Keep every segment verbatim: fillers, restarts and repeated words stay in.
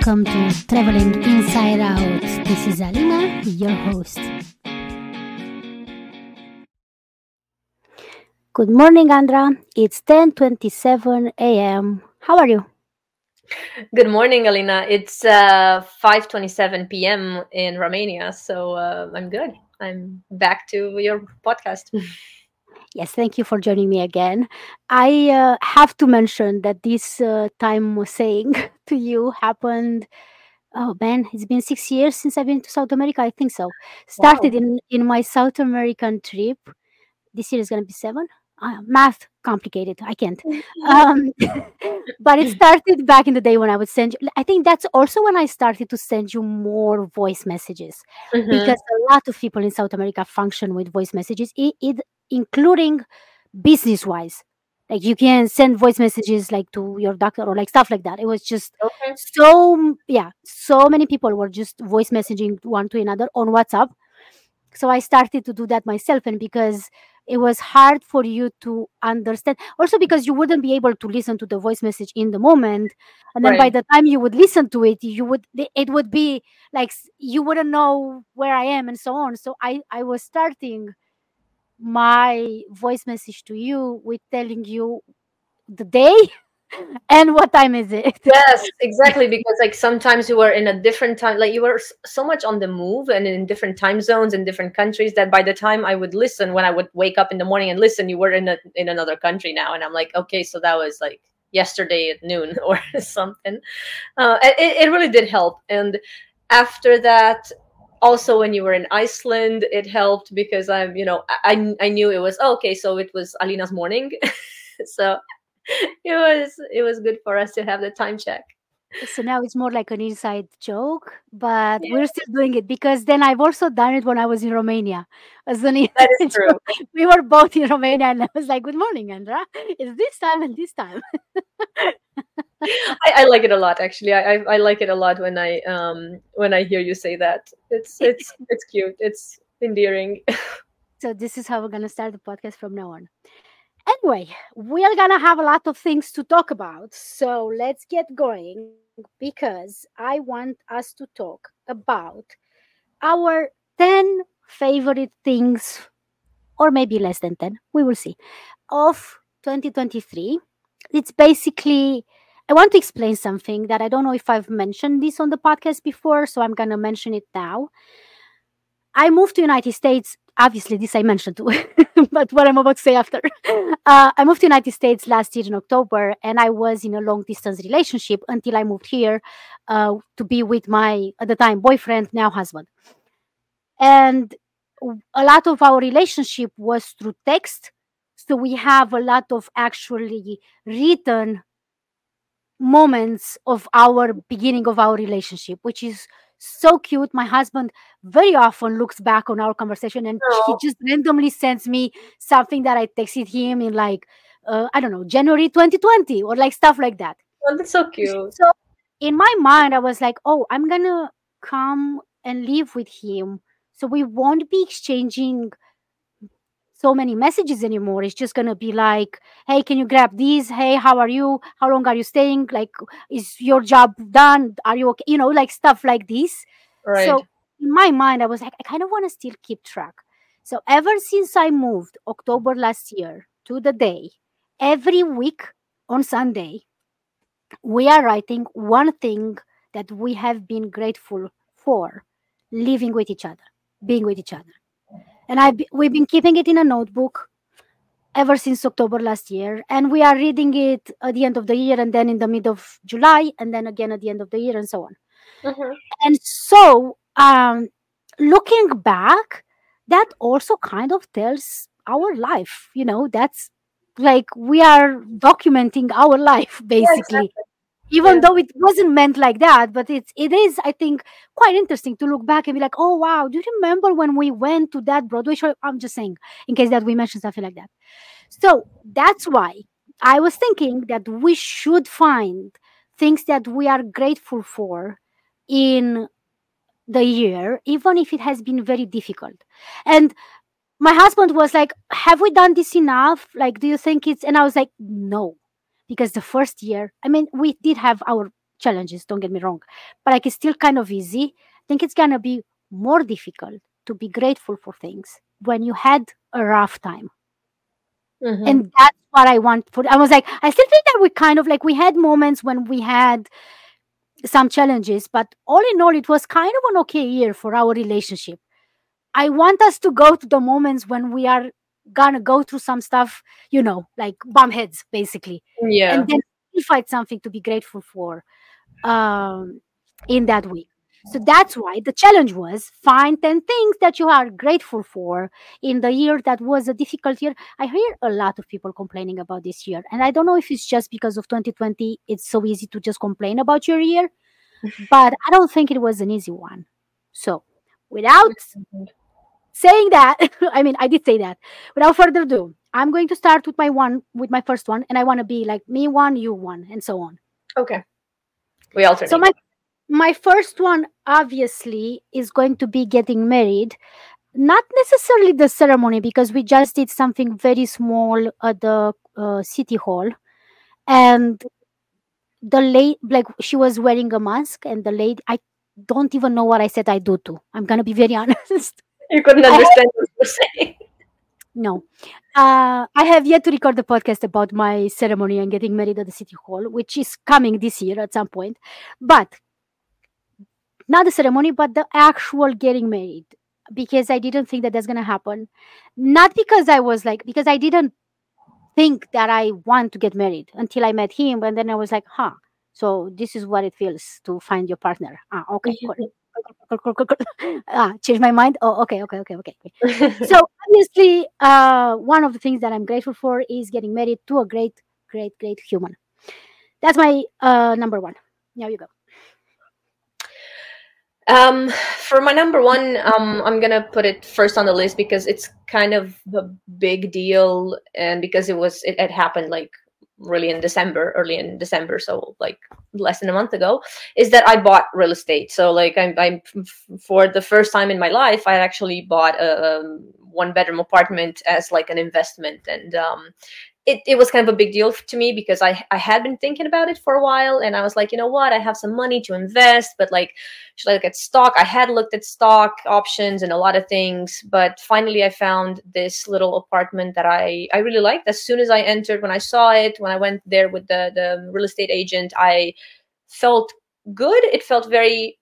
welcome to Traveling Inside Out. This is Alina, your host. Good morning, Andra. It's ten twenty-seven a.m. How are you? Good morning, Alina. It's uh, five twenty-seven p.m. in Romania, so uh, I'm good. I'm back to your podcast. Yes, thank you for joining me again. I uh, have to mention that this uh, time was saying to you happened. Oh man, it's been six years since I've been to South America. I think so. Started Wow. in in my South American trip. This year is gonna be seven. Uh, math complicated. I can't. Um, but it started back in the day when I would send you. I think that's also when I started to send you more voice messages hmm because a lot of people in South America function with voice messages, it, it including business wise. Like you can send voice messages like to your doctor or like stuff like that. It was just Okay. so yeah, so many people were just voice messaging one to another on WhatsApp. So I started to do that myself, and because it was hard for you to understand, also because you wouldn't be able to listen to the voice message in the moment, and then by Right. the time you would listen to it, you would it would be like s- you wouldn't know where I am and so on. So i i was starting my voice message to you with telling you the day and what time is it. Yes, exactly. Because like sometimes you were in a different time, like you were s- so much on the move and in different time zones in different countries that by the time I would listen, when I would wake up in the morning and listen, you were in a in another country now, and I'm like, okay, so that was like yesterday at noon or something. Uh, it, it really did help. And after that, also when you were in Iceland, it helped because I'm, you know, I I knew it was oh, okay, so it was Alina's morning, so it was it was good for us to have the time check. So now it's more like an inside joke, but we're still doing it because then I've also done it when I was in Romania as an That is inside true. joke. We were both in Romania, and I was like, "Good morning, Andra. It's this time and this time." I, I like it a lot, actually. I, I I like it a lot when I um when I hear you say that. It's it's it's cute. It's endearing. So this is how we're gonna start the podcast from now on. Anyway, we are gonna have a lot of things to talk about. So let's get going because I want us to talk about our ten favorite things, or maybe less than ten. We will see. Of twenty twenty-three. It's basically, I want to explain something that I don't know if I've mentioned this on the podcast before, so I'm going to mention it now. I moved to United States. Obviously, this I mentioned too, but what I'm about to say after. Uh, I moved to United States last year in October, and I was in a long distance relationship until I moved here uh, to be with my, at the time, boyfriend, now husband. And w- a lot of our relationship was through text. So we have a lot of actually written moments of our beginning of our relationship, which is so cute. My husband very often looks back on our conversation and he Oh, just randomly sends me something that I texted him in like, uh, I don't know, January twenty twenty or like stuff like that. oh, that's so cute. So in my mind, I was like, oh, I'm going to come and live with him. So we won't be exchanging so many messages anymore. It's just gonna be like, hey, can you grab these? Hey, how are you? How long are you staying? Like, is your job done? Are you okay? You know, like stuff like this. Right. So in my mind, I was like, I kind of want to still keep track. So ever since I moved October last year to the day, every week on Sunday, we are writing one thing that we have been grateful for living with each other, being with each other. And I we've been keeping it in a notebook ever since October last year. And we are reading it at the end of the year and then in the mid of July and then again at the end of the year and so on. hmm And so, um, looking back, that also kind of tells our life, you know, that's like we are documenting our life Yeah, basically, exactly. even Yeah. though it wasn't meant like that. But it's it is, I think, quite interesting to look back and be like, oh wow, do you remember when we went to that Broadway show? I'm just saying in case that we mentioned something like that. So that's why I was thinking that we should find things that we are grateful for in the year, even if it has been very difficult. And my husband was like, have we done this enough? Like, do you think it's, and I was like, no, because the first year, I mean, we did have our challenges, don't get me wrong, but like it's still kind of easy. I think it's gonna be more difficult to be grateful for things when you had a rough time. Mm-hmm. And that's what I want for I was like, I still think that we kind of like we had moments when we had some challenges, but all in all, it was kind of an okay year for our relationship. I want us to go to the moments when we are gonna go through some stuff, you know, like bum heads, basically, Yeah. and then we find something to be grateful for um, in that week. So that's why the challenge was find ten things that you are grateful for in the year that was a difficult year. I hear a lot of people complaining about this year, and I don't know if it's just because of twenty twenty, it's so easy to just complain about your year, but I don't think it was an easy one. So, without saying that, I mean, I did say that. Without further ado, I'm going to start with my one, with my first one, and I want to be like me one, you one, and so on. Okay. We alternate. So my my first one obviously is going to be getting married. Not necessarily the ceremony, because we just did something very small at the uh, city hall, and the lady, like she was wearing a mask, and the lady, I don't even know what I said I do to. I'm gonna be very honest. You couldn't I understand what you were saying. No. Uh, I have yet to record the podcast about my ceremony and getting married at the city hall, which is coming this year at some point. But not the ceremony, but the actual getting married, because I didn't think that that's going to happen. Not because I was like, because I didn't think that I want to get married until I met him. And then I was like, huh, so this is what it feels to find your partner. Ah, okay, cool. Cool, cool, cool, cool. Ah, change my mind. Oh, okay, okay, okay, okay. So obviously, uh, one of the things that I'm grateful for is getting married to a great, great, great human. That's my uh, number one. Now you go. Um, for my number one, um, I'm gonna put it first on the list because it's kind of a big deal, and because it was it, it happened like really in December, early in December, so like less than a month ago, is that I bought real estate. So like I'm, I'm for the first time in my life, I actually bought a um, one bedroom apartment as like an investment, and um, It, it was kind of a big deal to me because I, I had been thinking about it for a while, and I was like, you know what, I have some money to invest, but like, should I look at stock? I had looked at stock options and a lot of things, but finally I found this little apartment that I, I really liked. As soon as I entered, when I saw it, when I went there with the, the real estate agent, I felt good. It felt very,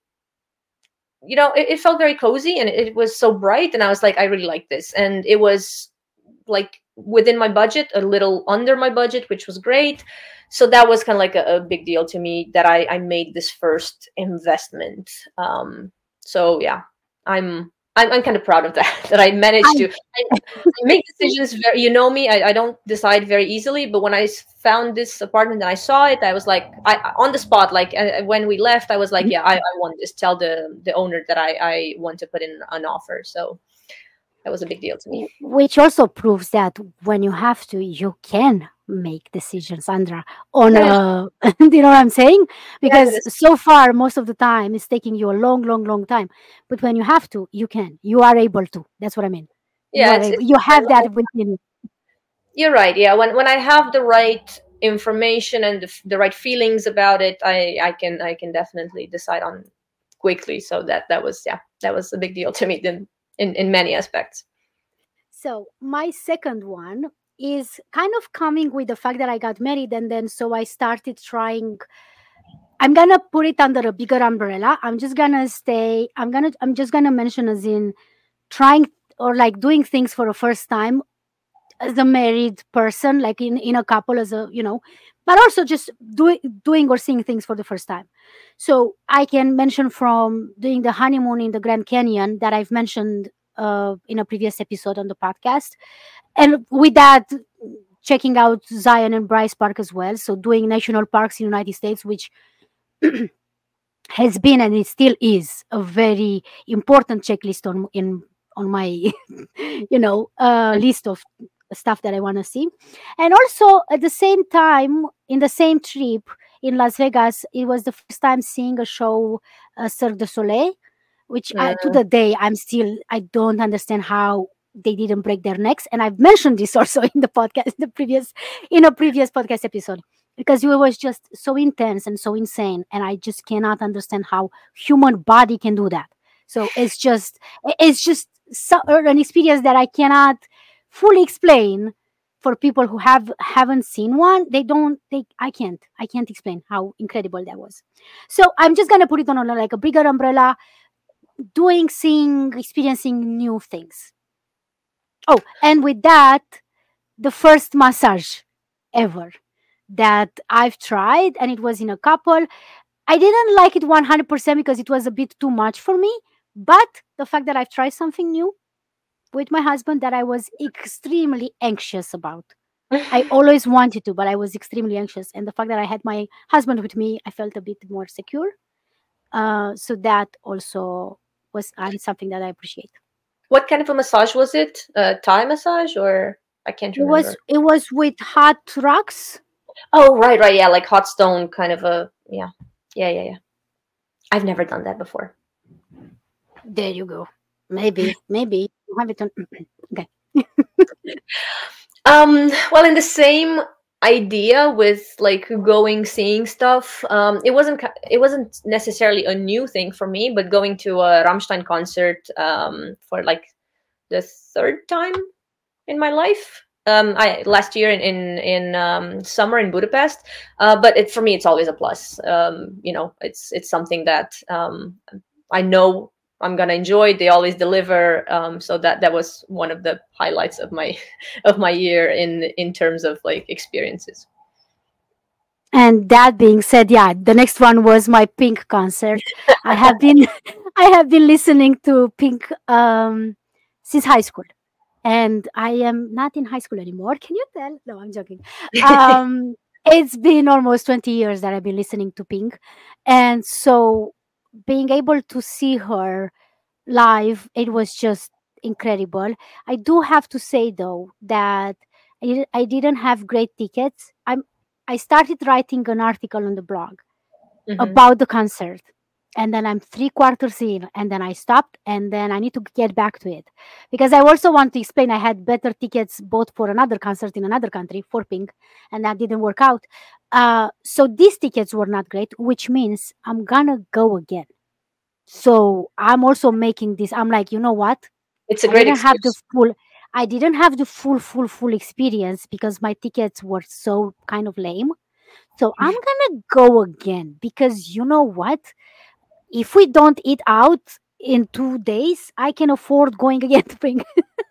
you know, it, it felt very cozy, and it, it was so bright, and I was like, I really like this. And it was like within my budget, a little under my budget, which was great. So that was kind of like a, a big deal to me that I, I made this first investment. Um, so yeah, I'm, I'm I'm kind of proud of that, that I managed to I, I make decisions very, you know me, I, I don't decide very easily, but when I found this apartment and I saw it, I was like, I on the spot, like uh, when we left, I was like, yeah, I, I want this, tell the, the owner that I, I want to put in an offer. So that was a big deal to me. Which also proves that when you have to, you can make decisions, Sandra, on Yeah. uh, do you know what I'm saying? Because Yes. so far, most of the time, it's taking you a long, long, long time. But when you have to, you can. You are able to. That's what I mean. You Yeah, are it's, able. it's You have that within you. you're right. Yeah, when when I have the right information and the, f- the right feelings about it, I I can I can definitely decide on quickly. So that that was yeah, that was a big deal to me then in in many aspects. So my second one is kind of coming with the fact that I got married, and then so I started trying. I'm gonna put it under a bigger umbrella. I'm just gonna stay. I'm gonna. I'm just gonna mention as in trying or like doing things for the first time as a married person, like in in a couple, as a you know, but also just doing doing or seeing things for the first time. So I can mention from doing the honeymoon in the Grand Canyon that I've mentioned uh, in a previous episode on the podcast, and with that, checking out Zion and Bryce Park as well. So doing national parks in the United States, which has been and it still is a very important checklist on in on my you know uh, list of stuff that I want to see. And also at the same time, in the same trip in Las Vegas, it was the first time seeing a show, uh, Cirque du Soleil, which I, to Mm, the day I'm still I don't understand how they didn't break their necks. And I've mentioned this also in the podcast, the previous in a previous podcast episode. because it was just so intense and so insane, and I just cannot understand how human body can do that. So it's just it's just so, an experience that I cannot fully explain for people who have haven't seen one. They don't they I can't I can't explain how incredible that was. So I'm just gonna put it on a, like a bigger umbrella, doing, seeing, experiencing new things. Oh, and with that, the first massage ever that I've tried, and it was in a couple. I didn't like it one hundred percent because it was a bit too much for me. But the fact that I've tried something new with my husband that I was extremely anxious about. I always wanted to, but I was extremely anxious. And the fact that I had my husband with me, I felt a bit more secure. Uh, so that also was uh, something that I appreciate. What kind of a massage was it? A Thai massage, or I can't It was remember. it was with hot rocks. Oh, right, right, yeah, like hot stone kind of a yeah, yeah, yeah, yeah. I've never done that before. There you go. Maybe, maybe you have it on. Okay. Um, well, in the same idea with like going seeing stuff, um, it wasn't ki- it wasn't necessarily a new thing for me, but going to a Rammstein concert um, for like the third time in my life. Um, I last year in in, in um, summer in Budapest, uh, but it for me it's always a plus. Um, you know, it's it's something that um, I know I'm gonna enjoy. They always deliver. Um, so that that was one of the highlights of my of my year in in terms of like experiences. And that being said, yeah, the next one was my Pink concert. I have been I have been listening to Pink um, since high school, and I am not in high school anymore. Can you tell? No, I'm joking. Um, it's been almost twenty years that I've been listening to Pink, and so being able to see her live, it was just incredible. I do have to say though that I didn't, I didn't have great tickets. I'm I started writing an article on the blog Hmm. about the concert, and then I'm three quarters in, and then I stopped, and then I need to get back to it because I also want to explain I had better tickets both for another concert in another country for Pink, and that didn't work out. Uh, so these tickets were not great, which means I'm gonna go again. So I'm also making this. I'm like, you know what? It's a I great didn't have the excuse. full. I didn't have the full, full, full experience because my tickets were so kind of lame. So I'm gonna go again because you know what? If we don't eat out in two days, I can afford going again to bring.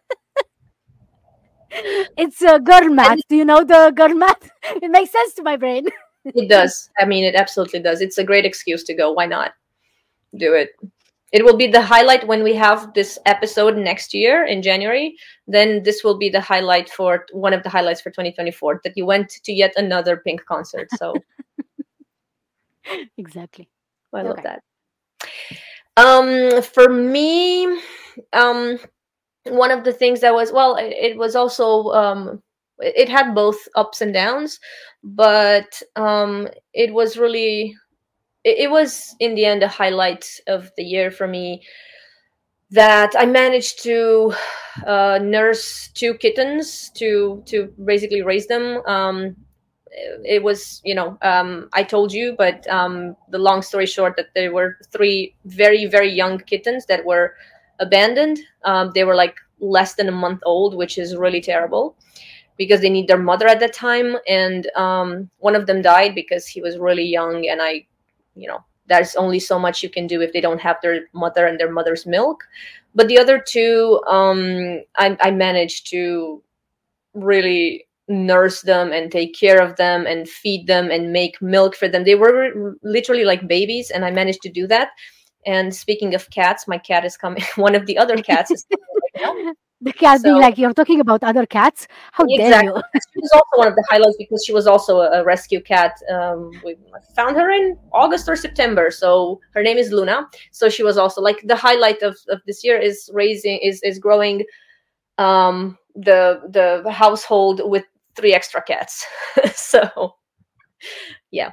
It's a girl math. And Do you know the girl math? It makes sense to my brain. it does. I mean, it absolutely does. It's a great excuse to go. Why not do it? It will be the highlight when we have this episode next year in January. Then this will be the highlight for one of the highlights for twenty twenty-four that you went to yet another Pink concert. So Exactly. I love Okay. that. Um, for me, um, one of the things that was well, it, it was also um, it, it had both ups and downs, but um, it was really it, it was in the end a highlight of the year for me that I managed to uh, nurse two kittens to to basically raise them. Um, it was, you know, um, I told you, but um, the long story short, that there were three very very young kittens that were abandoned. Um, they were like less than a month old, which is really terrible because they need their mother at that time, and um, one of them died because he was really young, and I, you know, there's only so much you can do if they don't have their mother and their mother's milk. But the other two, um, I, I managed to really nurse them and take care of them and feed them and make milk for them. They were literally like babies, and I managed to do that. And speaking of cats, my cat is coming. One of the other cats is coming right now. The cat being So like, you're talking about other cats? How dare exactly. you? She was also one of the highlights because she was also a, a rescue cat. Um, we found her in August or September. So her name is Luna. So she was also like the highlight of, of this year is raising is is growing um, the the household with three extra cats. So yeah.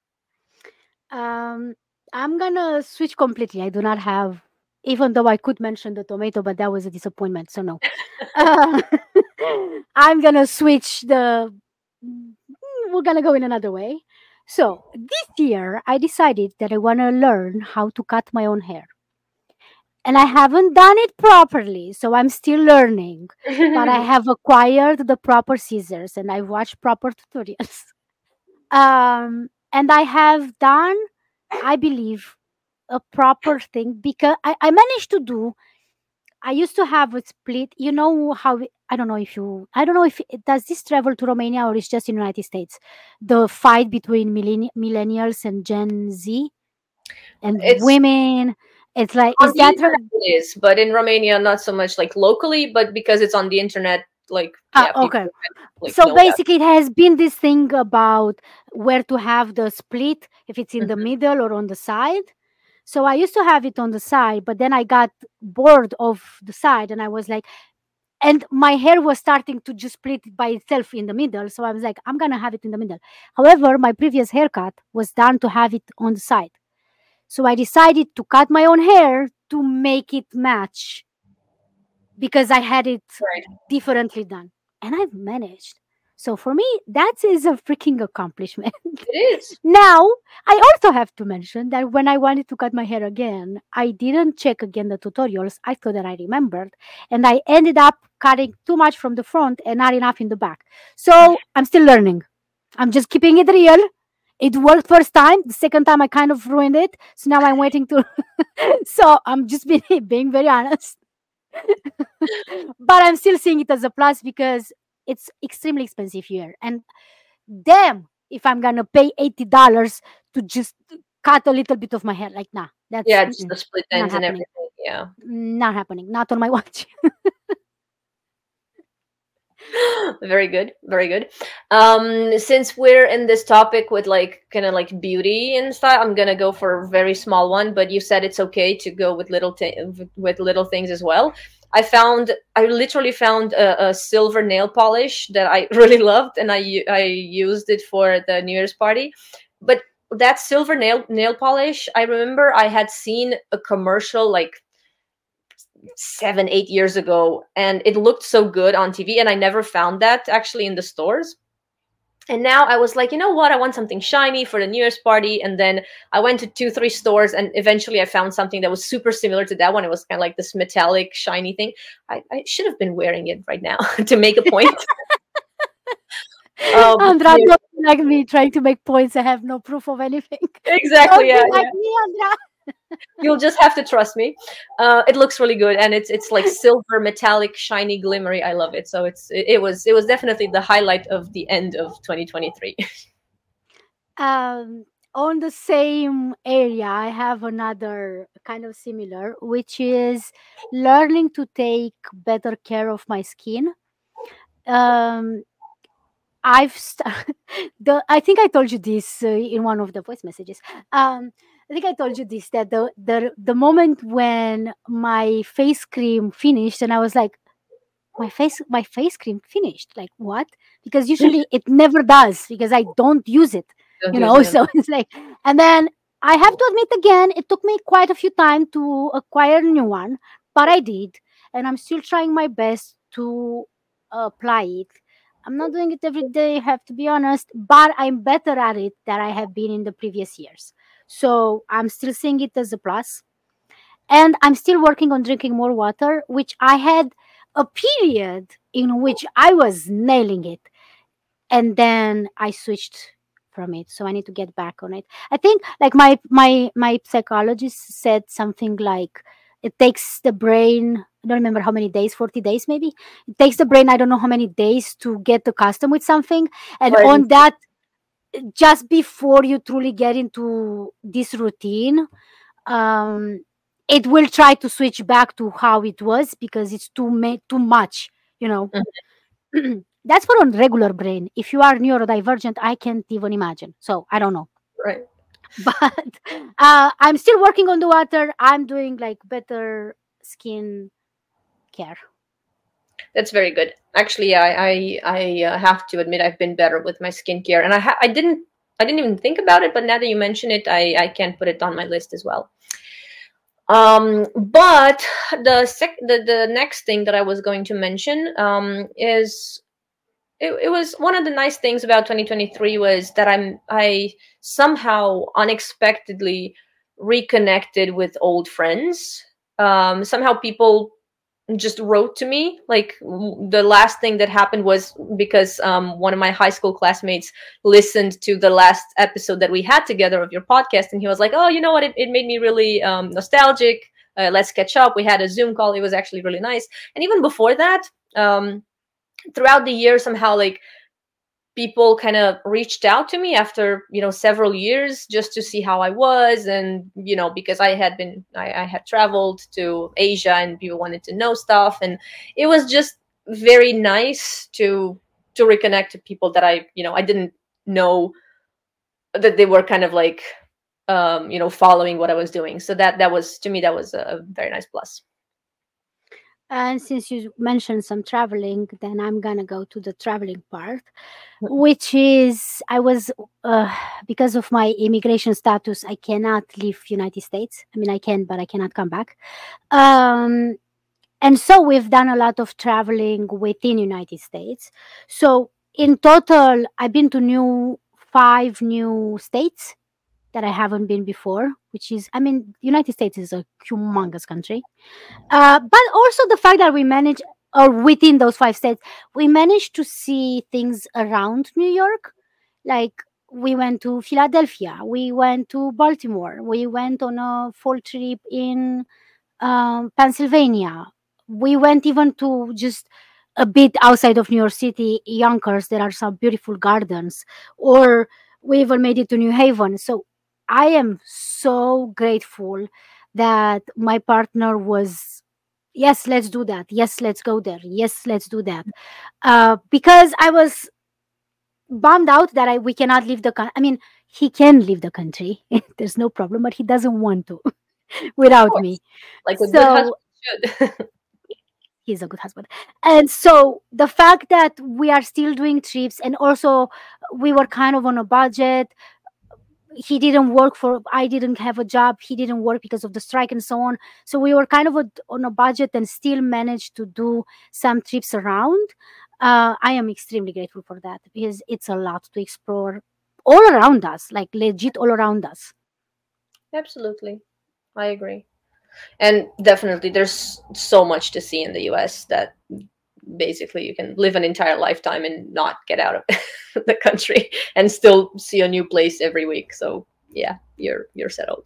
Um, I'm gonna switch completely. I do not have, even though I could mention the tomato, but that was a disappointment. So no. Uh, I'm gonna switch the we're gonna go in another way. So this year, I decided that I want to learn how to cut my own hair, and I haven't done it properly, so I'm still learning. But I have acquired the proper scissors, and I've watched proper tutorials. Um, and I have done, I believe, a proper thing because I, I managed to do. I used to have a split. You know how it- I don't know if you. I don't know if it, does this travel to Romania or it's just in the United States. The fight between millenni- millennials and Gen Z and It's women. It's like on is the that her? internet it is, but in Romania not so much like locally, but because it's on the internet, like Ah, yeah, okay. people like So know that. basically, it has been this thing about where to have the split, if it's in the Mhm. middle or on the side. So I used to have it on the side, but then I got bored of the side and I was like, and my hair was starting to just split by itself in the middle. So I was like, I'm going to have it in the middle. However, my previous haircut was done to have it on the side. So I decided to cut my own hair to make it match because I had it Right. differently done. And I've managed. So for me, that is a freaking accomplishment. It is. Now, I also have to mention that when I wanted to cut my hair again, I didn't check again the tutorials. I thought that I remembered. And I ended up cutting too much from the front and not enough in the back. So I'm still learning. I'm just keeping it real. It worked first time. The second time I kind of ruined it. So now I'm waiting to. So I'm just being, being very honest. But I'm still seeing it as a plus because it's extremely expensive here. And damn, if I'm gonna pay eighty dollars to just cut a little bit of my hair, like nah, that's Yeah, it's mm-mm, the split not ends and happening. everything. Yeah. Not happening. Not on my watch. Very good, very good. Um since we're in this topic with like kind of like beauty and stuff, I'm gonna go for a very small one, but you said it's okay to go with little thi- with little things as well. I found I literally found a, a silver nail polish that I really loved, and I u- I used it for the New Year's party. But that silver nail nail polish, I remember I had seen a commercial like seven, eight years ago, and it looked so good on T V, and I never found that actually in the stores. And now I was like, you know what? I want something shiny for the New Year's party. And then I went to two, three stores, and eventually I found something that was super similar to that one. It was kind of like this metallic, shiny thing. I, I should have been wearing it right now to make a point. um, Andra, yeah, don't be like me trying to make points. I have no proof of anything. exactly. Don't Yeah, be like yeah. me, Andra. You'll just have to trust me. Uh, it looks really good, and it's it's like silver, metallic, shiny, glimmery. I love it. So it's it, it was it was definitely the highlight of the end of twenty twenty-three. Um, on the same area, I have another kind of similar, which is learning to take better care of my skin. Um, I've st- the I think I told you this uh, in one of the voice messages. Um, I think I told you this that the the the moment when my face cream finished, and I was like, my face my face cream finished. Like what? Because usually it never does because I don't use it. Don't You use know, it. so it's like, and then I have to admit again, it took me quite a few time to acquire a new one, but I did, and I'm still trying my best to apply it. I'm not doing it every day, have to be honest, but I'm better at it than I have been in the previous years. So I'm still seeing it as a plus. And I'm still working on drinking more water, which I had a period in which I was nailing it. And then I switched from it. So I need to get back on it. I think like my my my psychologist said something like it takes the brain, I don't remember how many days, forty days maybe. It takes the brain, I don't know how many days to get accustomed with something. And Right. on that, just before you truly get into this routine, um, it will try to switch back to how it was because it's too ma- too much, you know. That's for a regular brain. If you are neurodivergent, I can't even imagine. So I don't know. Right. But uh, I'm still working on the water. I'm doing like better skin care. That's very good. Actually, I I, I uh, have to admit I've been better with my skincare, and I ha- I didn't I didn't even think about it, but now that you mention it, I I can put it on my list as well. Um, but the sec- the the next thing that I was going to mention um is it, it was one of the nice things about twenty twenty-three was that I'm I somehow unexpectedly reconnected with old friends. Um, somehow people just wrote to me. Like the last thing that happened was because um, one of my high school classmates listened to the last episode that we had together of your podcast, and he was like, oh, you know what, it, it made me really um, nostalgic. Uh, let's catch up. We had a Zoom call. It was actually really nice. And even before that, um, throughout the year, somehow like people kind of reached out to me after, you know, several years just to see how I was. And, you know, because I had been, I, I had traveled to Asia and people wanted to know stuff. And it was just very nice to, to reconnect to people that I, you know, I didn't know that they were kind of like, um, you know, following what I was doing. So that, that was, to me, that was a very nice plus. And since you mentioned some traveling, then I'm gonna go to the traveling part, which is I was uh, because of my immigration status, I cannot leave United States. I mean, I can, but I cannot come back. Um, and so we've done a lot of traveling within United States. So in total, I've been to new five new states that I haven't been before, which is, I mean, United States is a humongous country. Uh, but also the fact that we manage, or within those five states, we managed to see things around New York. Like we went to Philadelphia, we went to Baltimore, we went on a fall trip in um, Pennsylvania. We went even to just a bit outside of New York City, Yonkers. There are some beautiful gardens, or we even made it to New Haven. So I am so grateful that my partner was, yes, let's do that. Yes, let's go there. Yes, let's do that. Uh, because I was bummed out that I we cannot leave the country. I mean, he can leave the country. There's no problem, but he doesn't want to without me. Like a good So husband should. he's a good husband. And so the fact that we are still doing trips, and also we were kind of on a budget. He didn't work for, I didn't have a job, he didn't work because of the strike and so on, so we were kind of a, on a budget and still managed to do some trips around. uh, I am extremely grateful for that because it's a lot to explore all around us, like legit all around us. Absolutely. I agree. And definitely there's so much to see in the U S that basically you can live an entire lifetime and not get out of the country and still see a new place every week. So yeah, you're you're settled.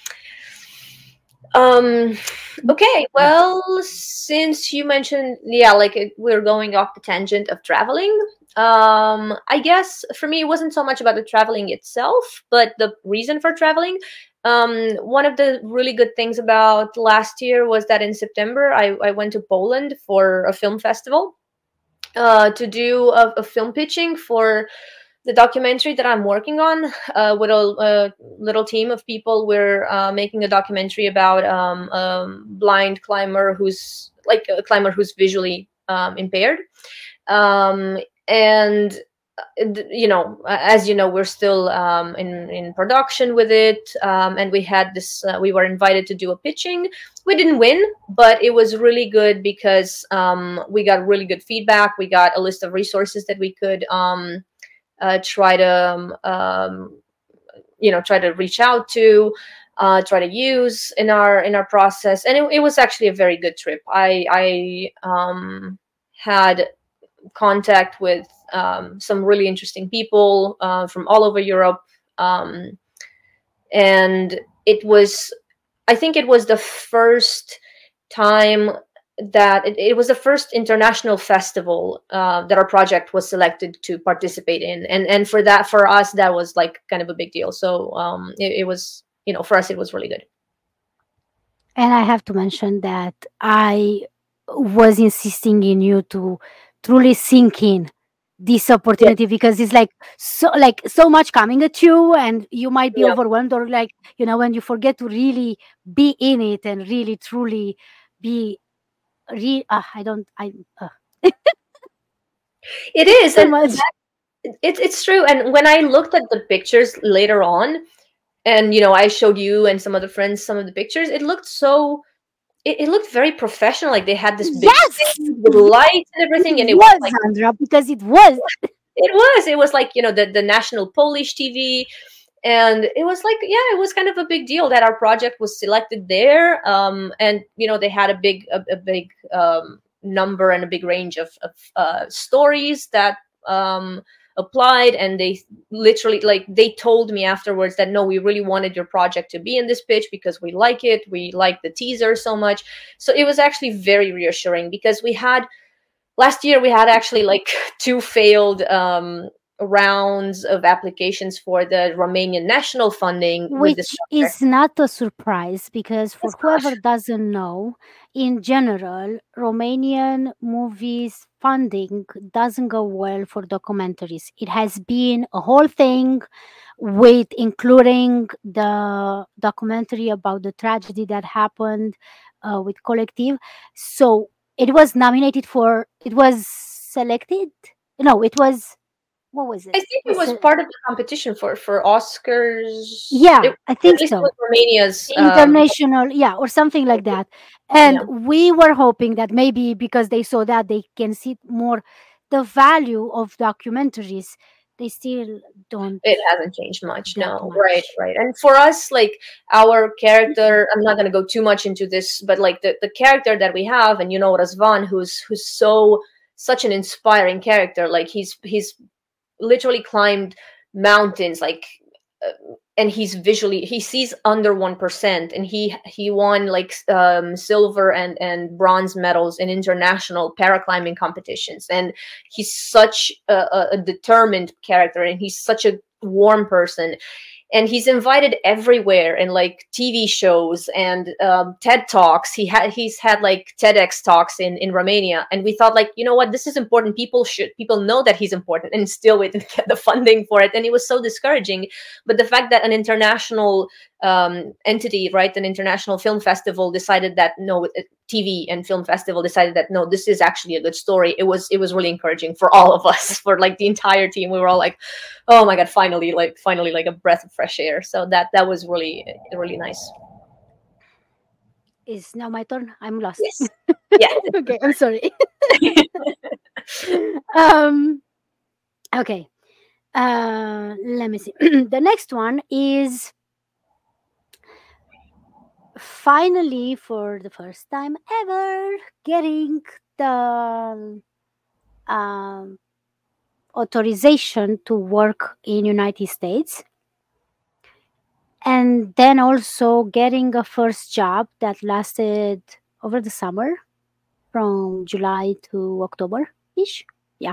Um okay, well, since you mentioned, yeah, like it, we're going off the tangent of traveling. um I guess for me it wasn't so much about the traveling itself, but the reason for traveling. Um, one of the really good things about last year was that in September, I, I went to Poland for a film festival uh, to do a, a film pitching for the documentary that I'm working on uh, with a, a little team of people. We're uh, making a documentary about um, a blind climber who's like a climber who's visually um, impaired. Um, and you know, as you know, we're still um, in in production with it, um, and we had this. Uh, we were invited to do a pitching. We didn't win, but it was really good because um, we got really good feedback. We got a list of resources that we could um, uh, try to, um, you know, try to reach out to, uh, try to use in our in our process, and it, it was actually a very good trip. I I um, had contact with um, some really interesting people uh, from all over Europe. Um, and it was, I think it was the first time that it, it was the first international festival uh, that our project was selected to participate in. And, and for that, for us, that was like kind of a big deal. So um, it, it was, you know, for us, it was really good. And I have to mention that I was insisting in you to truly sink in this opportunity, yeah, because it's like so like so much coming at you and you might be, yeah, overwhelmed, or like, you know, when you forget to really be in it and really truly be re uh, I don't I uh. It is so much. It's it's true. And when I looked at the pictures later on, and you know, I showed you and some other friends some of the pictures, it looked so it, it looked very professional. Like they had this big Yes, stage with lights and everything, it and it was was, like Sandra, because it was. it was it was like, you know, the the national Polish T V. And it was like, yeah, it was kind of a big deal that our project was selected there. Um, and you know, they had a big a, a big um, number and a big range of, of uh, stories that um, applied. And they literally, like, they told me afterwards that no, we really wanted your project to be in this pitch because we like it. We like the teaser so much. So it was actually very reassuring, because we had last year we had actually like two failed um, rounds of applications for the Romanian national funding with this Which project. is not a surprise, because for It's whoever not. doesn't know, in general, Romanian movies funding doesn't go well for documentaries. It has been a whole thing with including the documentary about the tragedy that happened uh, with Collective. So it was nominated for, it was selected. No, it was, what was I it? think it Was was it- part of the competition for for Oscars. Yeah, It, I or at think least it so. was Romania's. Um, International, yeah, or something like that. And yeah, we were hoping that maybe because they saw that, they can see more the value of documentaries. They still don't it hasn't changed much. that No, right, much. right. And for us, like our character, I'm not gonna go too much into this, but like the the character that we have, and you know, Razvan, who's who's so such an inspiring character. Like he's he's literally climbed mountains, like uh, and he's visually, he sees under one percent, and he he won like um silver and and bronze medals in international paraclimbing competitions. And he's such a, a a determined character, and he's such a warm person. And he's invited everywhere in like T V shows and um, TED Talks. He had he's had like TEDx talks in in Romania, and we thought, like, you know what, this is important. People should people know that he's important, and still we didn't get the funding for it, and it was so discouraging. But the fact that an international um, entity, right, an international film festival decided that no, T V and film festival decided that no, this is actually a good story. It was it was really encouraging for all of us, for like the entire team. We were all like, oh my god, finally, like finally, like a breath of fresh air. So that that was really really nice. Is now my turn? I'm lost. Yes. Yeah. Okay, I'm sorry. um okay. Uh let me see. The next one is, finally, for the first time ever, getting the um, authorization to work in United States, and then also getting a first job that lasted over the summer from July to October ish. Yeah.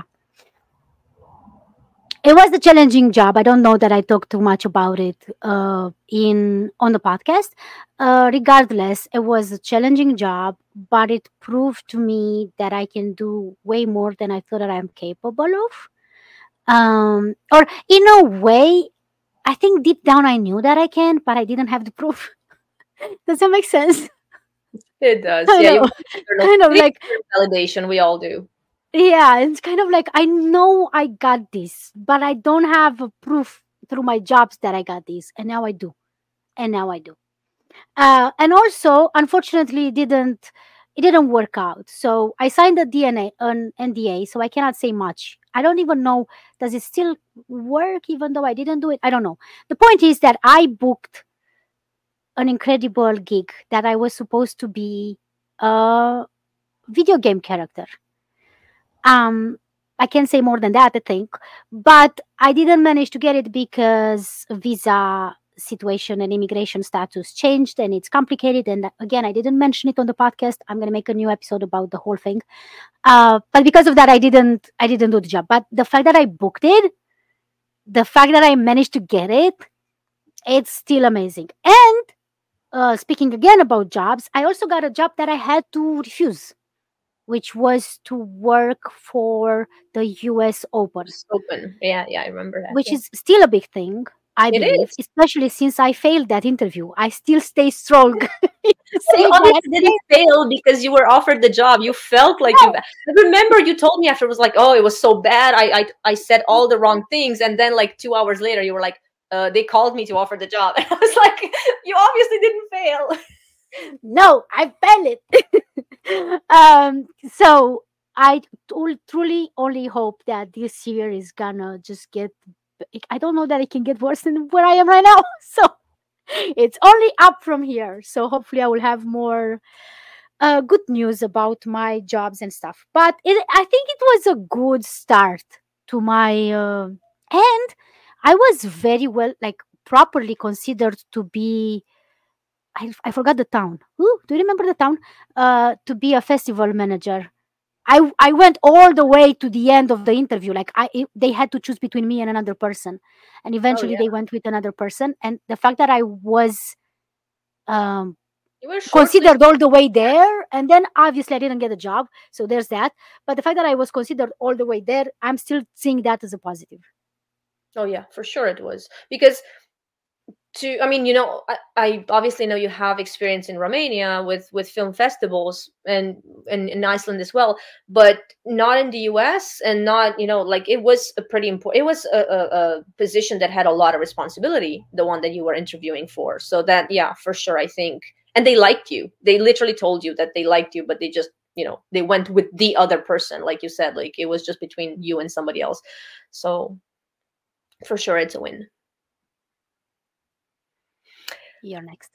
It was a challenging job. I don't know that I talked too much about it uh, in on the podcast. Uh, regardless, it was a challenging job, but it proved to me that I can do way more than I thought that I'm capable of. Um, or in a way, I think deep down I knew that I can, but I didn't have the proof. Does that make sense? It does. I Yeah, you know. external, Kind of you need like, external validation. We all do. yeah, it's kind of like, I know I got this, but I don't have a proof through my jobs that I got this, and now I do, and now I do. Uh, and also, unfortunately, it didn't it didn't work out. So I signed a D N A, an N D A, so I cannot say much. I don't even know, does it still work even though I didn't do it? I don't know. The point is that I booked an incredible gig that I was supposed to be a video game character. Um, I can't say more than that, I think, but I didn't manage to get it because visa situation and immigration status changed, and it's complicated. And again, I didn't mention it on the podcast. I'm going to make a new episode about the whole thing. Uh, but because of that, I didn't, I didn't do the job. But the fact that I booked it, the fact that I managed to get it, it's still amazing. And uh, speaking again about jobs, I also got a job that I had to refuse, which was to work for the U S Open, Just open. Yeah, yeah, I remember that. which Yeah. is still a big thing, I It believe, is. especially since I failed that interview. I still stay strong. You Saying obviously that, didn't fail because you were offered the job. You felt like you. no, I remember you told me after, it was like, oh, it was so bad. I I, I said all the wrong things, and then like two hours later, you were like, uh, they called me to offer the job, and I was like, you obviously didn't fail. No, I failed it. um, so I t- truly only hope that this year is gonna just get. I don't know that it can get worse than where I am right now. So it's only up from here. So hopefully I will have more uh, good news about my jobs and stuff. But it, I think it was a good start to my, uh, and I was very well, like properly considered to be. I, I forgot the town. Ooh, do you remember the town? Uh, to be a festival manager. I I went all the way to the end of the interview. Like I, it, they had to choose between me and another person, and Oh eventually yeah, they went with another person. And the fact that I was um, you were shortlisted. considered all the way there, and then obviously I didn't get a job, so there's that. But the fact that I was considered all the way there, I'm still seeing that as a positive. Oh yeah, for sure it was because to I mean, you know, I, I obviously know you have experience in Romania with with film festivals and, and in Iceland as well, but not in the U S and not, you know, like it was a pretty important, it was a, a, a position that had a lot of responsibility, the one that you were interviewing for. So that, yeah, for sure, I think, and they liked you. They literally told you that they liked you, but they just, you know, they went with the other person, like you said, like it was just between you and somebody else. So for sure, it's a win. You're next.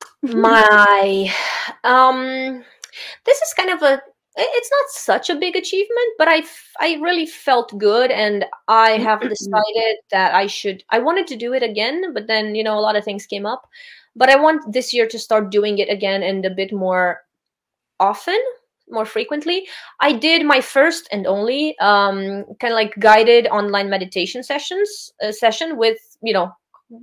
My um this is kind of a it's not such a big achievement, but I f- I really felt good, and I have decided that I should I wanted to do it again, but then, you know, a lot of things came up. But I want this year to start doing it again and a bit more often, more frequently. I did my first and only um kind of like guided online meditation sessions uh, session with, you know,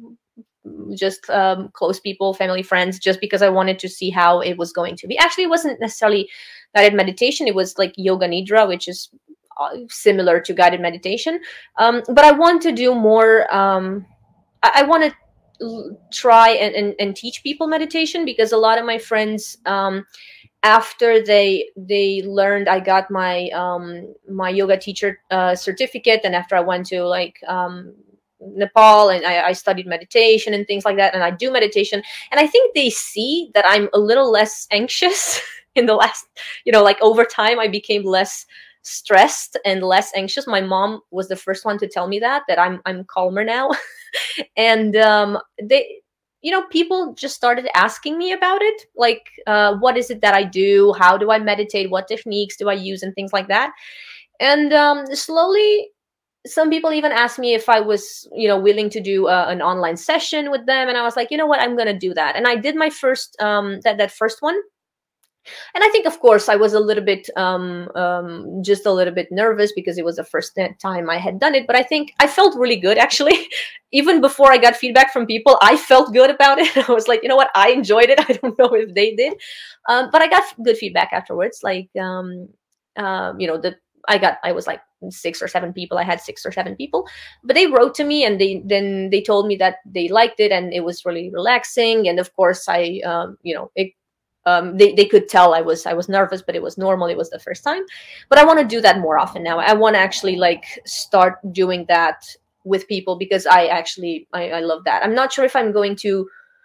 just um, close people, family, friends, just because I wanted to see how it was going to be. Actually, it wasn't necessarily guided meditation. It was like yoga nidra, which is uh, similar to guided meditation. Um, but I want to do more. Um, I, I want to l- try and, and, and teach people meditation, because a lot of my friends, um, after they they learned, I got my um, my yoga teacher uh, certificate, and after I went to like um, Nepal, and I, I studied meditation and things like that, and I do meditation, and I think they see that I'm a little less anxious in the last, you know, like over time I became less stressed and less anxious. My mom was the first one to tell me that that I'm I'm calmer now. And um they, you know, people just started asking me about it, like uh what is it that I do, how do I meditate, what techniques do I use, and things like that. And um slowly some people even asked me if I was, you know, willing to do uh, an online session with them, and I was like, you know what, I'm gonna do that. And I did my first um that that first one, and I think, of course, I was a little bit um um just a little bit nervous because it was the first time I had done it, but I think I felt really good, actually. Even before I got feedback from people, I felt good about it. I was like, you know what, I enjoyed it. I don't know if they did, um, but I got good feedback afterwards. Like um, um you know, the I got I was like six or seven people. I had six or seven people, but they wrote to me, and they then they told me that they liked it and it was really relaxing. And of course, I um, you know, it um, they, they could tell I was I was nervous, but it was normal. It was the first time. But I want to do that more often now. I want to actually like start doing that with people, because I actually I, I love that. I'm not sure if I'm going to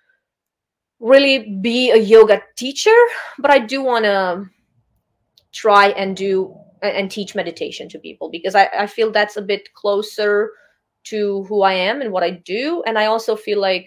really be a yoga teacher, but I do want to try and do and teach meditation to people, because I, I feel that's a bit closer to who I am and what I do. And I also feel like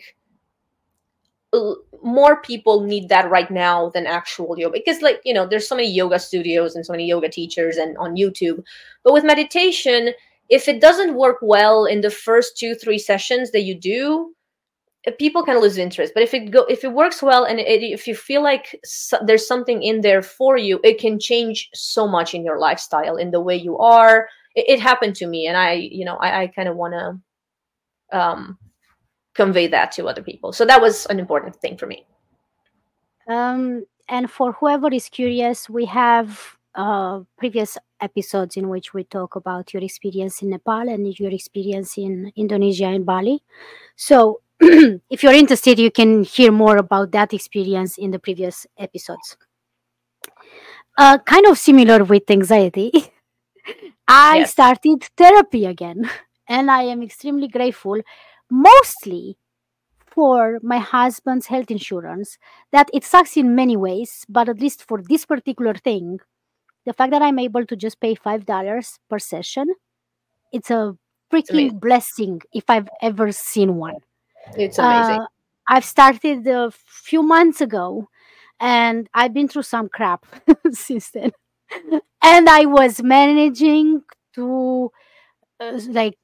more people need that right now than actual yoga, because, like, you know, there's so many yoga studios and so many yoga teachers and on YouTube. But with meditation, if it doesn't work well in the first two three sessions that you do, people can lose interest. But if it go if it works well, and it, if you feel like so, there's something in there for you, it can change so much in your lifestyle, in the way you are. It, it happened to me, and I, you know, I, I kind of want to um convey that to other people. So that was an important thing for me. Um, and for whoever is curious, we have uh, previous episodes in which we talk about your experience in Nepal and your experience in Indonesia and Bali. So if you're interested, you can hear more about that experience in the previous episodes. Uh, kind of similar with anxiety. I Yes. started therapy again, and I am extremely grateful, mostly for my husband's health insurance that it sucks in many ways, but at least for this particular thing, the fact that I'm able to just pay five dollars per session, it's a It's amazing. freaking blessing if I've ever seen one. It's amazing. Uh, I've started a few months ago, and I've been through some crap since then. And I was managing to uh, like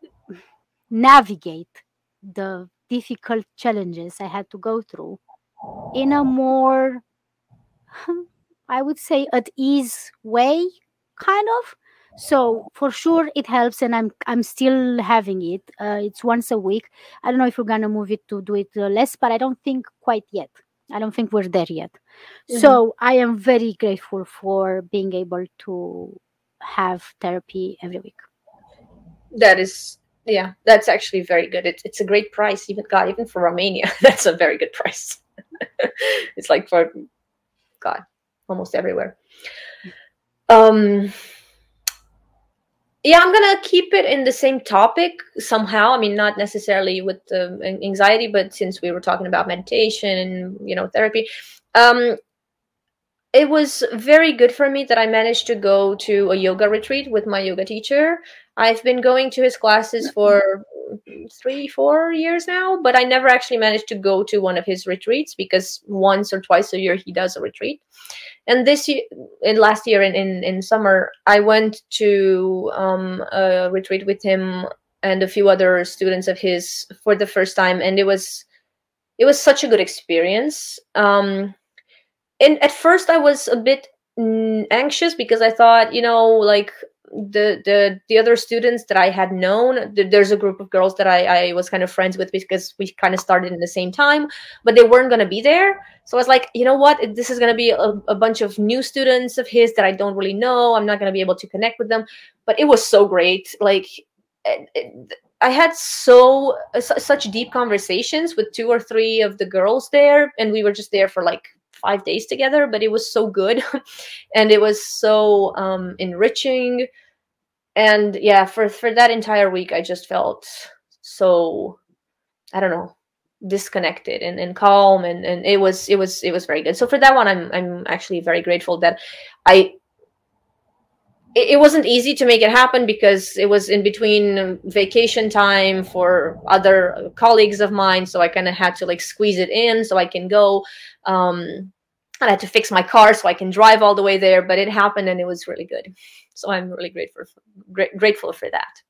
navigate the difficult challenges I had to go through in a more, I would say, at ease way, kind of. So for sure it helps, and I'm I'm still having it. Uh, it's once a week. I don't know if we're gonna move it to do it uh, less, but I don't think quite yet. I don't think we're there yet. Mhm. So I am very grateful for being able to have therapy every week. That is, yeah, that's actually very good. It's it's a great price. Even God, even for Romania, that's a very good price. It's like for God, almost everywhere. Um, yeah, I'm gonna keep it in the same topic somehow. I mean, not necessarily with the an- anxiety, but since we were talking about meditation and you know therapy, um, it was very good for me that I managed to go to a yoga retreat with my yoga teacher. I've been going to his classes for three, four years now, but I never actually managed to go to one of his retreats because once or twice a year he does a retreat. And this year, in last year in, in, in summer, I went to um, a retreat with him and a few other students of his for the first time, and it was it was such a good experience. Um, and at first I was a bit mm, anxious because I thought, you know, like the the the other students that I had known, th- there's a group of girls that I I was kind of friends with because we kind of started in the same time, but they weren't going to be there. So I was like, you know what, this is going to be a, a bunch of new students of his that I don't really know. I'm not going to be able to connect with them, but it was so great. Like it, it, I had so uh, su- such deep conversations with two or three of the girls there, and we were just there for like five days together, but it was so good. And it was so um, enriching. And yeah, for for that entire week I just felt so, I don't know, disconnected and, and calm, and, and it was it was it was very good. So for that one I'm I'm actually very grateful that I it, it wasn't easy to make it happen because it was in between vacation time for other colleagues of mine, so I kind of had to like squeeze it in so I can go. um I had to fix my car so I can drive all the way there, but it happened and it was really good. So I'm really grateful for, gra- grateful for that.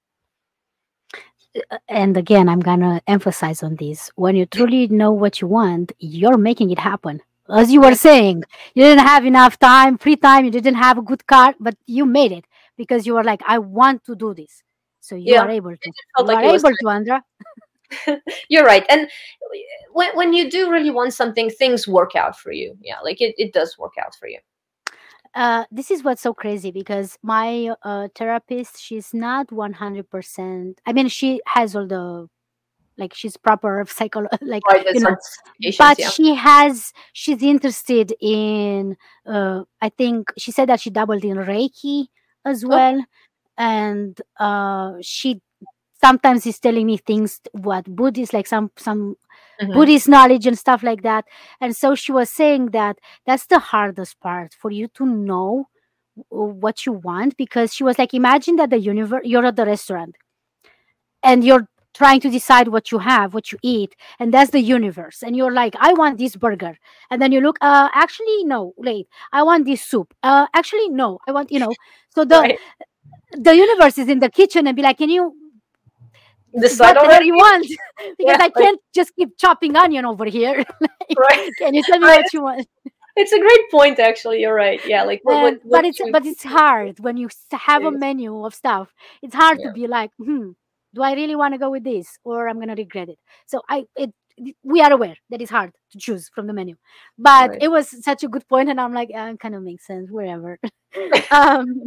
And again, I'm gonna emphasize on this. When you truly know what you want, you're making it happen. As you were Yeah, saying, you didn't have enough time, free time, you didn't have a good car, but you made it because you were like, I want to do this. So you yeah, are able to. it felt You like are it was able to, Andra. time. You're right. And when, when you do really want something, things work out for you. Yeah, like it, it does work out for you. Uh, this is what's so crazy because my uh, therapist, she's not one hundred percent. I mean, she has all the, like, she's proper psycho, like, Right, the you know, certifications, but yeah. she has, she's interested in, uh, I think she said that she dabbled in Reiki as Oh, well. And uh, she sometimes is telling me things what Buddhist, like some, some mhm. Buddhist knowledge and stuff like that. And so she was saying that that's the hardest part for you to know w- what you want, because she was like, imagine that the universe, you're at the restaurant and you're trying to decide what you have, what you eat, and that's the universe. And you're like, I want this burger. And then you look, uh, actually, no, wait, I want this soup. Uh, actually, no, I want, you know, so the Right. the universe is in the kitchen and be like, can you, Decide what the hell already? you want? Because Yeah, I like, can't just keep chopping onion over here. right. Like, can you tell me Right. what you want? It's a great point, actually. You're right. Yeah, like what what And what but it's you but it's hard when you s- have a is. menu of stuff. It's hard to Yeah, be like, hmm, do I really want to go with this, or I'm gonna regret it? So I it we are aware that it's hard to choose from the menu, but right. it was such a good point, and I'm like, uh, it kind of makes sense, wherever. um,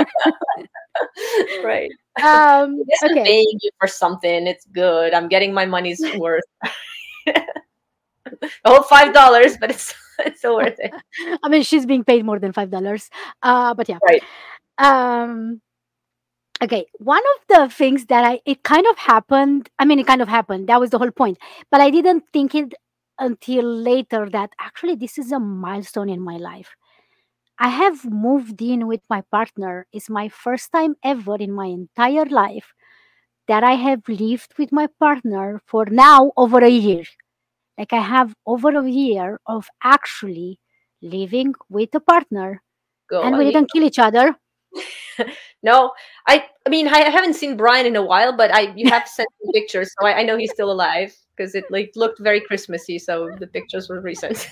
Right. um, Yes, I'm okay. paying you for something. It's good. I'm getting my money's worth. Oh, five dollars, but it's it's still worth it. I mean, she's being paid more than five dollars. Uh, but yeah. Right. Um, Okay, one of the things that I it kind of happened. I mean, it kind of happened. That was the whole point. But I didn't think it until later that actually this is a milestone in my life. I have moved in with my partner. It's my first time ever in my entire life that I have lived with my partner for now over a year. Like I have over a year of actually living with a partner, Go and we on, didn't kill each other. no, I I mean I haven't seen Brian in a while, but I you have sent me pictures, so I, I know he's still alive because it like looked very Christmassy. So the pictures were recent.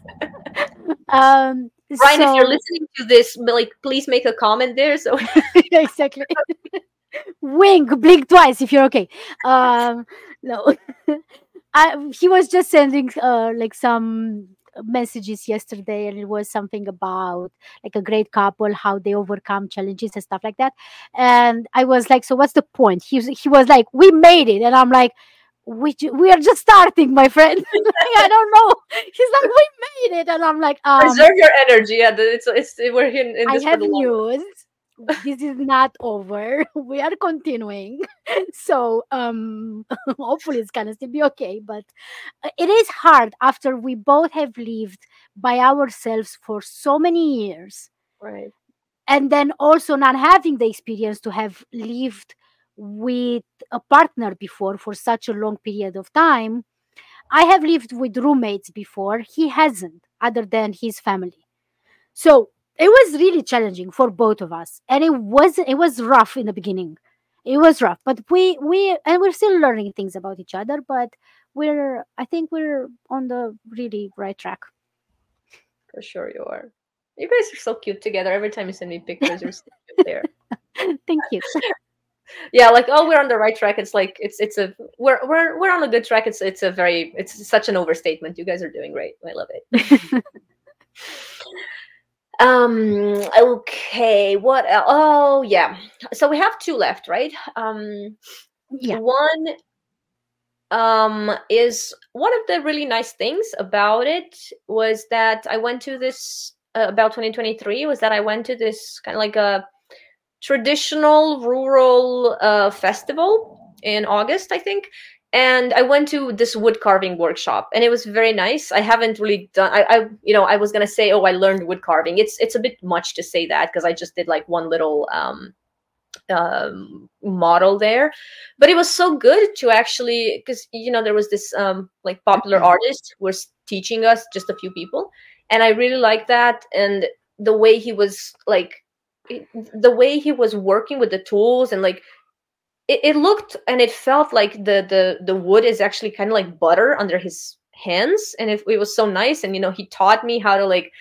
Um, Brian, if you're so listening to this, like please make a comment there. So exactly. Wink, blink twice if you're okay. Um, no, I, he was just sending uh, like some messages yesterday, and it was something about like a great couple, how they overcome challenges and stuff like that. And I was like, "So what's the point?" He was, he was like, "We made it," and I'm like, "We ju- we are just starting, my friend." Like, I don't know. He's like, "We made it," and I'm like, "Um, preserve your energy. Yeah, the- it's it's we're in, in I this for have the long run. news. This is not over. We are continuing. So um hopefully it's gonna still be okay. But uh, it is hard after we both have lived by ourselves for so many years, Right. and then also not having the experience to have lived with a partner before for such a long period of time. I have lived with roommates before. He hasn't, other than his family. So it was really challenging for both of us, and it was it was rough in the beginning. It was rough, but we we and we're still learning things about each other. But we're I think we're on the really right track. For sure you are. You guys are so cute together. Every time you send me pictures, you're so cute there. Thank you. Yeah, like oh, we're on the right track. It's like it's it's a we're we're we're on a good track. It's it's a very it's such an overstatement. You guys are doing great. I love it. Um. Okay. What? el- Oh, yeah. So we have two left, right? Um. Yeah. One um is one of the really nice things about it was that I went to this uh, about twenty twenty-three was that I went to this kind of like a traditional rural uh, festival in August, I think. And I went to this wood carving workshop, and it was very nice. I haven't really done. I, I you know, I was gonna say, oh, I learned wood carving. It's it's a bit much to say that because I just did like one little um, um, model there, but it was so good to actually because you know there was this um, like popular artist who was teaching us just a few people, and I really liked that and the way he was like it- the way he was working with the tools and like it, it looked and it felt like the the the wood is actually kind of like butter under his hands and it, it was so nice and you know he taught me how to like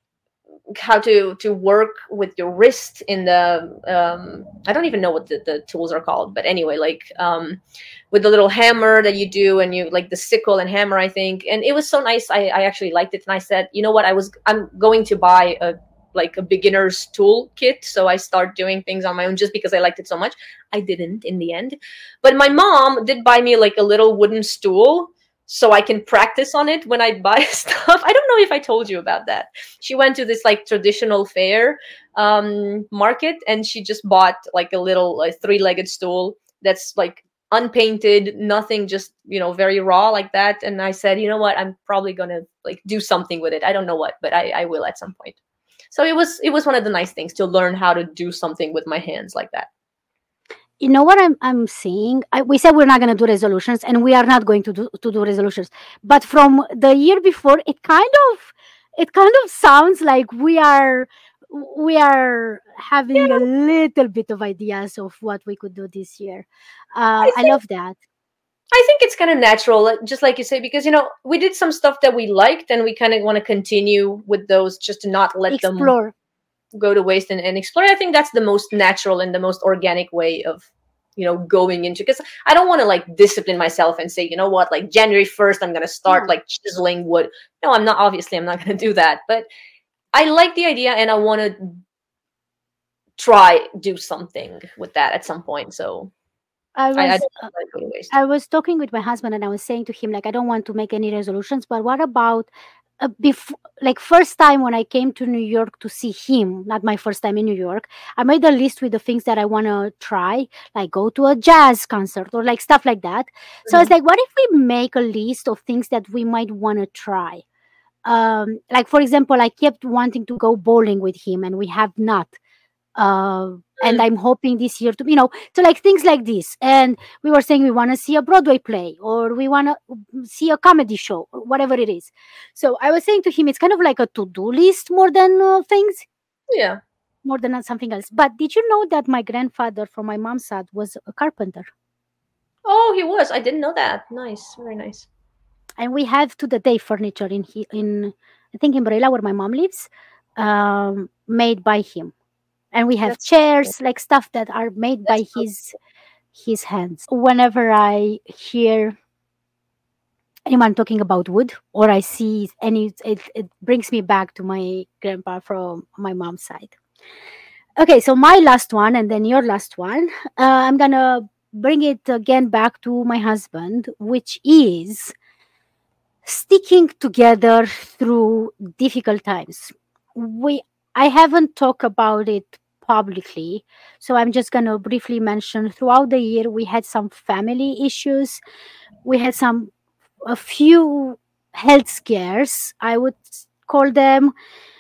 how to to work with your wrist in the um I don't even know what the, the tools are called but anyway like um with the little hammer that you do and you like the sickle and hammer I think and it was so nice I, I actually liked it and I said you know what I was I'm going to buy a like a beginner's tool kit so I start doing things on my own just because I liked it so much. I didn't in the end but my mom did buy me like a little wooden stool so I can practice on it when I buy stuff. I don't know if I told you about that. She went to this like traditional fair um, market and she just bought like a little like, three-legged stool that's like unpainted, nothing, just you know very raw like that. And I said, you know what, I'm probably gonna like do something with it. I don't know what, but I, I will at some point. So it was it was one of the nice things to learn how to do something with my hands like that. You know what I'm I'm seeing? I, we said we're not going to do resolutions, and we are not going to do to do resolutions. But from the year before, it kind of it kind of sounds like we are we are having a little bit of ideas of what we could do this year. I Uh, I think love that. I think it's kind of natural, like- just like you say, because you know we did some stuff that we liked, and we kind of want to continue with those, just to not let them Explore. go to waste and, and explore. I think that's the most natural and the most organic way of you know going into because I don't want to like discipline myself and say you know what like January first I'm gonna start No. like chiseling wood. No, I'm not. Obviously, I'm not gonna do that. But I like the idea, and I want to try do something with that at some point. So I I, I was don't uh, want to go to waste. I was talking with my husband, and I was saying to him like I don't want to make any resolutions, but what about uh, before, like first time when I came to New York to see him, not my first time in New York, I made a list with the things that I want to try, like go to a jazz concert or like stuff like that. So I was Mhm. like, what if we make a list of things that we might want to try? Um, like for example, I kept wanting to go bowling with him, and we have not. Uh, and Mm. I'm hoping this year to, you know, so like things like this. And we were saying we want to see a Broadway play, or we want to see a comedy show, or whatever it is. So I was saying to him, it's kind of like a to-do list more than uh, things, Yeah. more than uh, something else. But did you know that my grandfather from my mom's side was a carpenter? Oh, he was. I didn't know that. Nice. Very nice. And we have to the day furniture in he, in I think in Brela where my mom lives, um, made by him. And we have That's chairs, like stuff that are made by that's so his his hands. Whenever I hear anyone talking about wood, or I see any, it, it brings me back to my grandpa from my mom's side. Okay, so my last one, and then your last one. Uh, I'm gonna bring it again back to my husband, which is sticking together through difficult times. We I haven't talked about it publicly, so I'm just going to briefly mention throughout the year we had some family issues. We had some a few health scares, I would call them,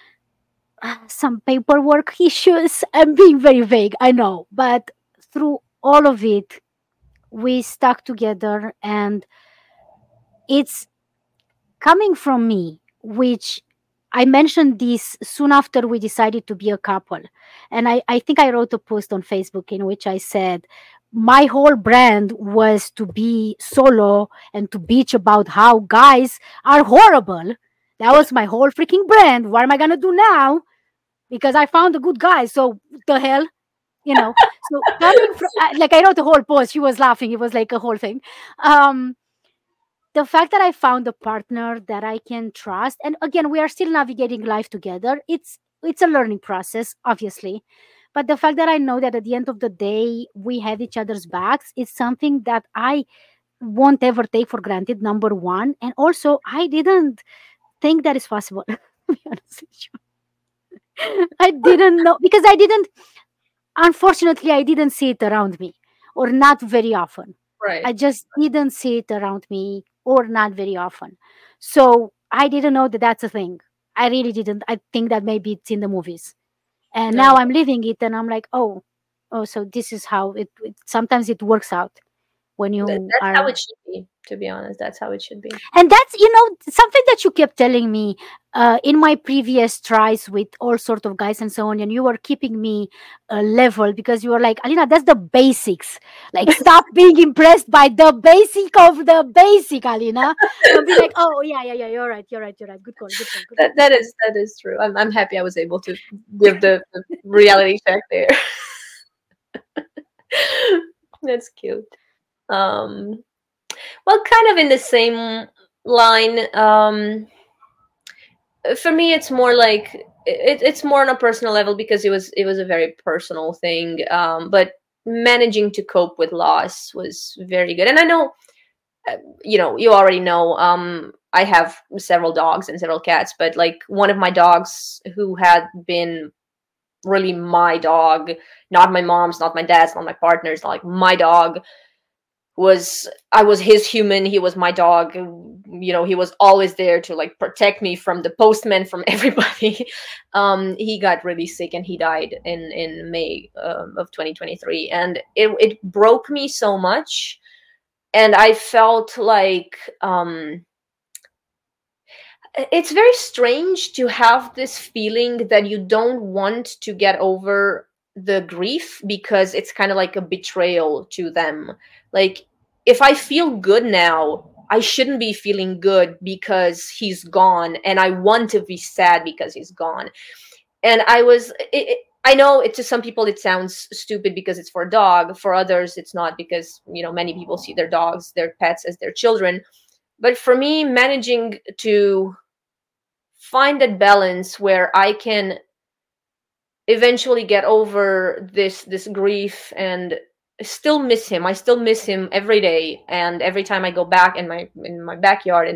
uh, some paperwork issues. I'm being very vague, I know, but through all of it we stuck together, and it's coming from me, which I mentioned this soon after we decided to be a couple. And I, I think I wrote a post on Facebook in which I said my whole brand was to be solo and to bitch about how guys are horrible. That was my whole freaking brand. What am I going to do now? Because I found a good guy. So, the hell? You know, so coming from, like, I wrote the whole post. She was laughing. It was like a whole thing. Um, the fact that I found a partner that I can trust, and again, we are still navigating life together. It's it's a learning process, obviously, but the fact that I know that at the end of the day we have each other's backs is something that I won't ever take for granted. Number one, and also I didn't think that is possible. To be honest with you, I didn't know because I didn't. Unfortunately, I didn't see it around me, or not very often. I right. just didn't see it around me, or not very often. So I didn't know that that's a thing. I really didn't. I think that maybe it's in the movies. And now No. I'm living it, and I'm like, oh, oh, so this is how it, it sometimes it works out when That, you that's how are. it should be, to be honest. That's how it should be. And that's, you know, something that you kept telling me uh, in my previous tries with all sort of guys and so on, and you were keeping me uh, level because you were like, Alina, that's the basics. Like, stop being impressed by the basic of the basic, Alina. And be like, oh yeah, yeah, yeah, you're right, you're right, you're right. Good call, good call, good That call. that is that is true. I'm I'm happy I was able to give the, the reality check there. That's cute. Um, well, kind of in the same line. Um, for me, it's more like it, it's more on a personal level because it was it was a very personal thing. Um, but managing to cope with loss was very good, and I know, uh, you know, you already know. Um, I have several dogs and several cats, but like one of my dogs who had been really my dog, not my mom's, not my dad's, not my partner's, not like my dog was I was his human, he was my dog. You know, he was always there to like protect me from the postman, from everybody. Um, he got really sick and he died in in May um, of twenty twenty-three, and it it broke me so much, and I felt like um it's very strange to have this feeling that you don't want to get over the grief because it's kind of like a betrayal to them. Like, if I feel good now, I shouldn't be feeling good because he's gone, and I want to be sad because he's gone. And I was, it, it, I know it to some people it sounds stupid because it's for a dog. For others, it's not, because, you know, many people see their dogs, their pets as their children. But for me, managing to find that balance where I can eventually get over this this grief and still miss him. I still miss him every day, and every time I go back in my in my backyard in the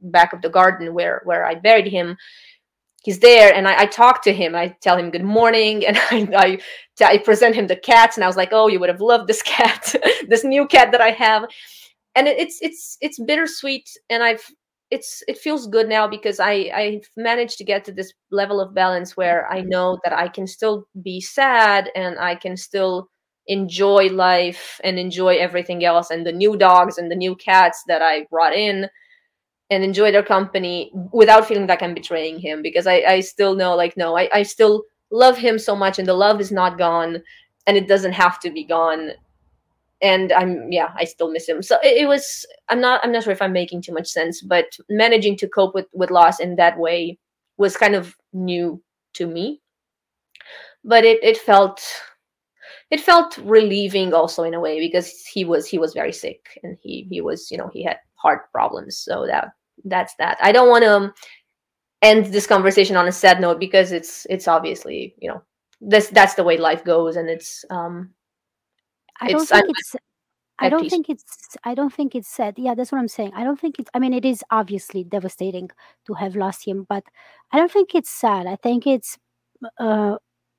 back of the garden where where I buried him. He's there, and I, I talk to him. I tell him good morning, and I, I I present him the cats, and I was like, "Oh, you would have loved this cat, this new cat that I have." And it, it's it's it's bittersweet, and I've it's it feels good now because I I've managed to get to this level of balance where I know that I can still be sad and I can still enjoy life and enjoy everything else, and the new dogs and the new cats that I brought in, and enjoy their company without feeling like I'm betraying him, because I, I still know, like, no, I, I still love him so much, and the love is not gone, and it doesn't have to be gone. And I'm, yeah, I still miss him. So it, it was, I'm not, I'm not sure if I'm making too much sense, but managing to cope with, with loss in that way was kind of new to me. But it, it felt, it felt relieving also in a way, because he was, he was very sick, and he, he was, you know, he had heart problems. So that, that's that. I don't want to end this conversation on a sad note, because it's, it's obviously, you know, this, that's the way life goes. And it's, um, I don't it's, think I'm it's. I at don't peace. think it's. I don't think it's sad. Yeah, that's what I'm saying. I don't think it's. I mean, it is obviously devastating to have lost him, but I don't think it's sad. I think it's uh,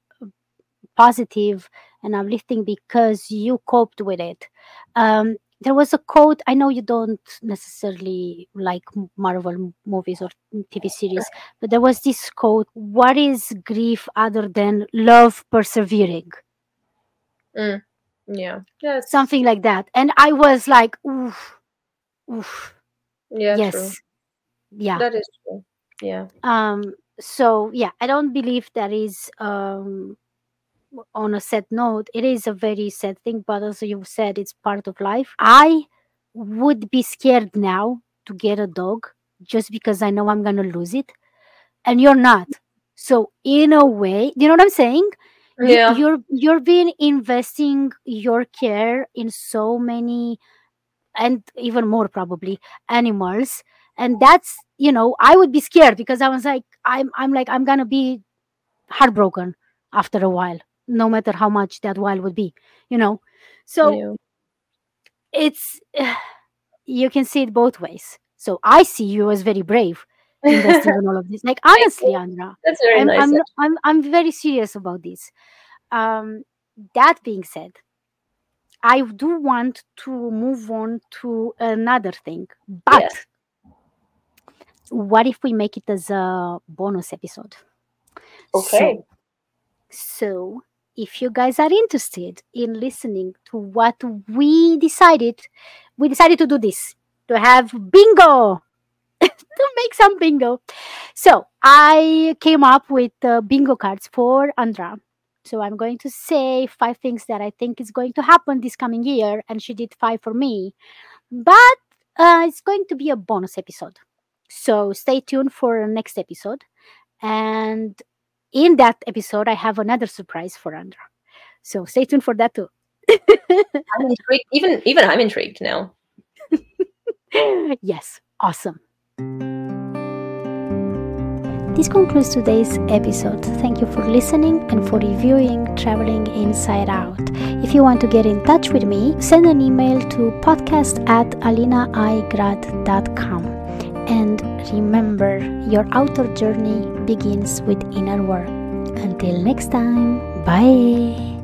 positive and uplifting because you coped with it. Um, there was a quote. I know you don't necessarily like m- Marvel m- movies or T V series, but there was this quote: "What is grief other than love persevering?" Mm, yeah. That's, Something like that. And I was like, oof, oof. yeah, true. Yes. Yeah. That is true. Yeah. Um, so yeah, I don't believe that is um on a sad note. It is a very sad thing, but as you said, it's part of life. I would be scared now to get a dog just because I know I'm gonna lose it. And you're not. So in a way, you know what I'm saying? You, Yeah. you're you're been investing your care in so many, and even more probably, animals, and that's, you know, I would be scared because I was like, i'm i'm like I'm gonna be heartbroken after a while, no matter how much that while would be, you know. So Yeah. it's you can see it both ways. So I see you as very brave, investing in all of this, like, Thank honestly, you. Andra. That's very i'm nice. i'm i'm, I'm very serious about this. um that being said, I do want to move on to another thing, but Yes. what if we make it as a bonus episode? Okay. So, so if you guys are interested in listening to what we decided, we decided to do this, to have bingo, to make some bingo. So I came up with uh, bingo cards for Andra. So I'm going to say five things that I think is going to happen this coming year, and she did five for me. But uh, it's going to be a bonus episode. So stay tuned for next episode. And in that episode, I have another surprise for Andra. So stay tuned for that too. I'm intrigued. Even even I'm intrigued now. Yes, awesome. This concludes today's episode. Thank you for listening and for reviewing Traveling Inside Out. If you want to get in touch with me, send an email to podcast at alinaigrad dot com. And remember, your outer journey begins with inner work. Until next time, bye.